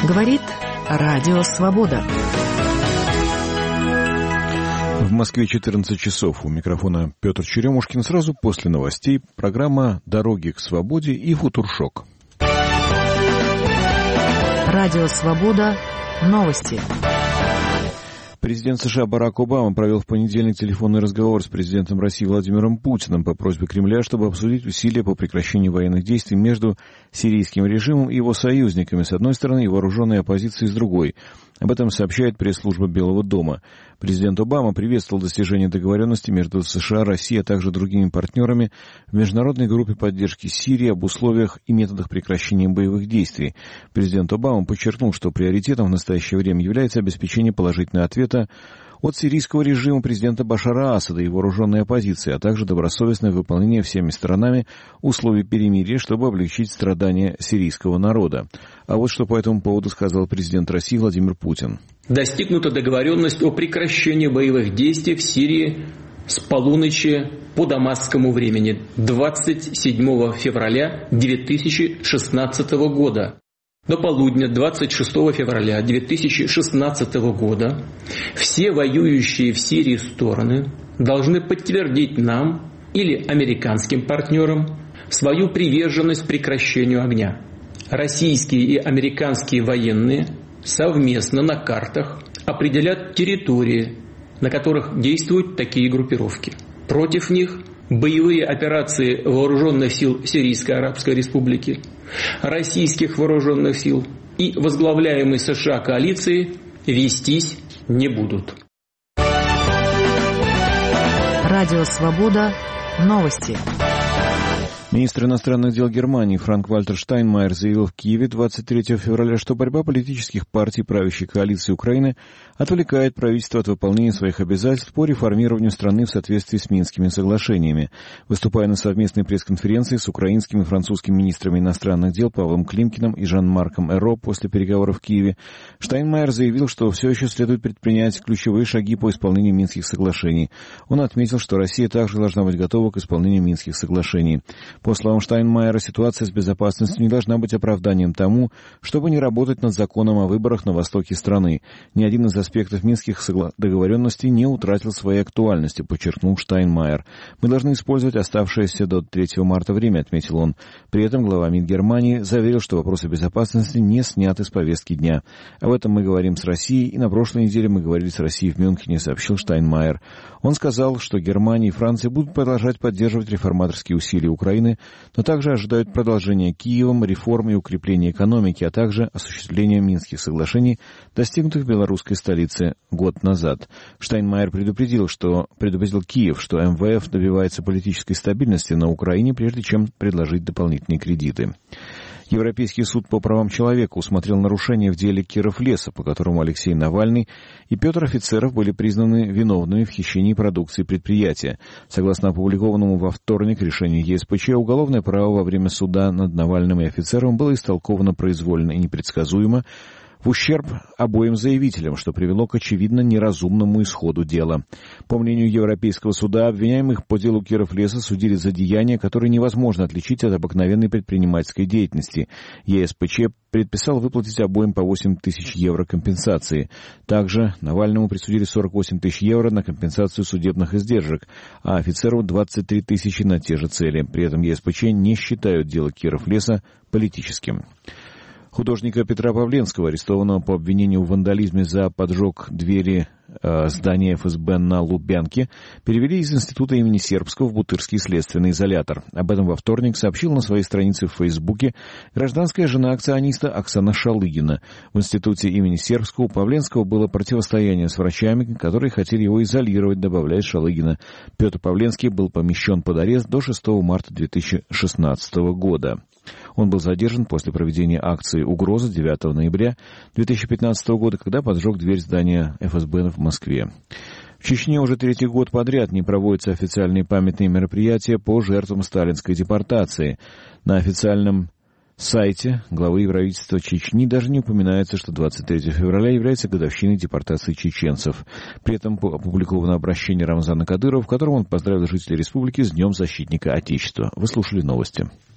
Говорит Радио Свобода. В Москве 14 часов. У микрофона Петр Черемушкин. Сразу после новостей программа «Дороги к свободе» и «Футуршок». Радио Свобода. Новости. Президент США Барак Обама провел в понедельник телефонный разговор с президентом России Владимиром Путиным по просьбе Кремля, чтобы обсудить усилия по прекращению военных действий между сирийским режимом и его союзниками с одной стороны и вооруженной оппозицией с другой. Об этом сообщает пресс-служба Белого дома. Президент Обама приветствовал достижение договоренности между США, Россией, а также другими партнерами в международной группе поддержки Сирии об условиях и методах прекращения боевых действий. Президент Обама подчеркнул, что приоритетом в настоящее время является обеспечение положительного ответа от сирийского режима президента Башара Асада и вооруженной оппозиции, а также добросовестное выполнение всеми сторонами условий перемирия, чтобы облегчить страдания сирийского народа. А вот что по этому поводу сказал президент России Владимир Путин. Достигнута договоренность о прекращении боевых действий в Сирии с полуночи по дамасскому времени 27 февраля 2016 года. До полудня 26 февраля 2016 года все воюющие в Сирии стороны должны подтвердить нам или американским партнерам свою приверженность прекращению огня. Российские и американские военные совместно на картах определят территории, на которых действуют такие группировки. Против них боевые операции вооруженных сил Сирийской Арабской Республики, российских вооруженных сил и возглавляемой США коалиции вестись не будут. Радио Свобода. Новости. Министр иностранных дел Германии Франк-Вальтер Штайнмайер заявил в Киеве 23 февраля, что борьба политических партий правящей коалиции Украины отвлекает правительство от выполнения своих обязательств по реформированию страны в соответствии с Минскими соглашениями. Выступая на совместной пресс-конференции с украинскими и французскими министрами иностранных дел Павлом Климкиным и Жан-Марком Эро после переговоров в Киеве, Штайнмайер заявил, что все еще следует предпринять ключевые шаги по исполнению Минских соглашений. Он отметил, что Россия также должна быть готова к исполнению Минских соглашений. По словам Штайнмайера, ситуация с безопасностью не должна быть оправданием тому, чтобы не работать над законом о выборах на востоке страны. Ни один из аспектов Минских договоренностей не утратил своей актуальности, подчеркнул Штайнмайер. Мы должны использовать оставшееся до 3 марта время, отметил он. При этом глава МИД Германии заверил, что вопросы безопасности не сняты с повестки дня. Об этом мы говорим с Россией, и на прошлой неделе мы говорили с Россией в Мюнхене, сообщил Штайнмайер. Он сказал, что Германия и Франция будут продолжать поддерживать реформаторские усилия Украины, но также ожидают продолжения Киевом реформ и укрепления экономики, а также осуществления Минских соглашений, достигнутых в белорусской столице год назад. Штайнмайер предупредил Киев, что МВФ добивается политической стабильности на Украине, прежде чем предложить дополнительные кредиты. Европейский суд по правам человека усмотрел нарушения в деле Кировлеса, по которому Алексей Навальный и Петр Офицеров были признаны виновными в хищении продукции предприятия. Согласно опубликованному во вторник решению ЕСПЧ, уголовное право во время суда над Навальным и Офицеровым было истолковано произвольно и непредсказуемо, в ущерб обоим заявителям, что привело к очевидно неразумному исходу дела. По мнению Европейского суда, обвиняемых по делу Кировлеса судили за деяния, которые невозможно отличить от обыкновенной предпринимательской деятельности. ЕСПЧ предписал выплатить обоим по 8 тысяч евро компенсации. Также Навальному присудили 48 тысяч евро на компенсацию судебных издержек, а Офицеру 23 тысячи на те же цели. При этом ЕСПЧ не считают дело Кировлеса политическим. Художника Петра Павленского, арестованного по обвинению в вандализме за поджог двери здания ФСБ на Лубянке, перевели из института имени Сербского в Бутырский следственный изолятор. Об этом во вторник сообщила на своей странице в Фейсбуке гражданская жена акциониста Оксана Шалыгина. В институте имени Сербского у Павленского было противостояние с врачами, которые хотели его изолировать, добавляет Шалыгина. Петр Павленский был помещен под арест до 6 марта 2016 года. Он был задержан после проведения акции «Угроза» 9 ноября 2015 года, когда поджег дверь здания ФСБ в Москве. В Чечне уже 3-й год подряд не проводятся официальные памятные мероприятия по жертвам сталинской депортации. На официальном сайте главы правительства Чечни даже не упоминается, что 23 февраля является годовщиной депортации чеченцев. При этом опубликовано обращение Рамзана Кадырова, в котором он поздравил жителей республики с Днем защитника Отечества. Вы слушали новости.